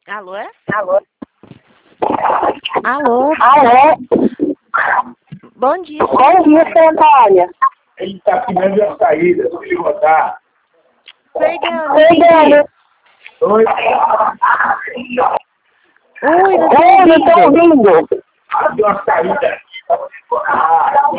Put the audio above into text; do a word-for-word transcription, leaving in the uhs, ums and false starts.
Alô? Alô? Alô? Alô? Bom dia. Bom dia, seu Antônio. Ele está pedindo a saída, se ele botar. Fernando. Fernando. Oi. Oi, não tô Oi, não tô ouvindo. ouvindo. Deu uma saída.